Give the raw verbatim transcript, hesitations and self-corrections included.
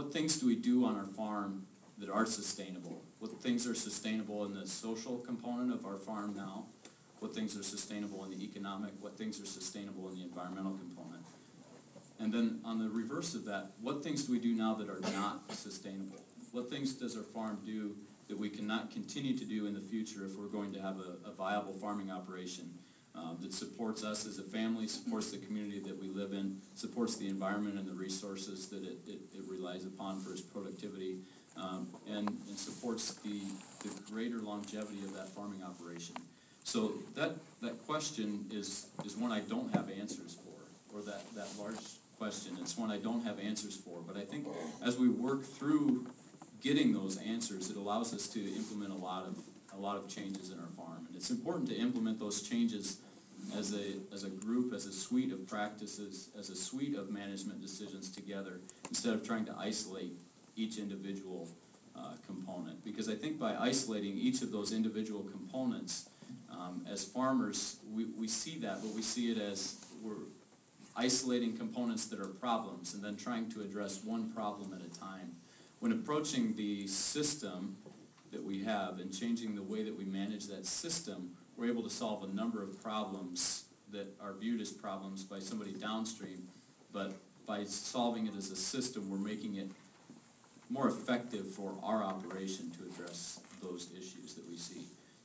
what things do we do on our farm that are sustainable? What things are sustainable in the social component of our farm now? What things are sustainable in the economic? What things are sustainable in the environmental component? And then on the reverse of that, what things do we do now that are not sustainable? What things does our farm do that we cannot continue to do in the future if we're going to have a, a viable farming operation uh, that supports us as a family, supports the community that we live in, supports the environment and the resources that it, it, it relies upon for its productivity, um, and, and supports the, the greater longevity of that farming operation. So that, that question is, is one I don't have answers for, or that, that large question. It's one I don't have answers for, but I think as we work through getting those answers, it allows us to implement a lot of a lot of changes in our farm. And it's important to implement those changes as a as a group, as a suite of practices, as a suite of management decisions together, instead of trying to isolate each individual uh, component. Because I think by isolating each of those individual components, um, as farmers, we, we see that, but we see it as we're isolating components that are problems and then trying to address one problem at a time. When approaching the system that we have and changing the way that we manage that system, we're able to solve a number of problems that are viewed as problems by somebody downstream, but by solving it as a system, we're making it more effective for our operation to address those issues that we see.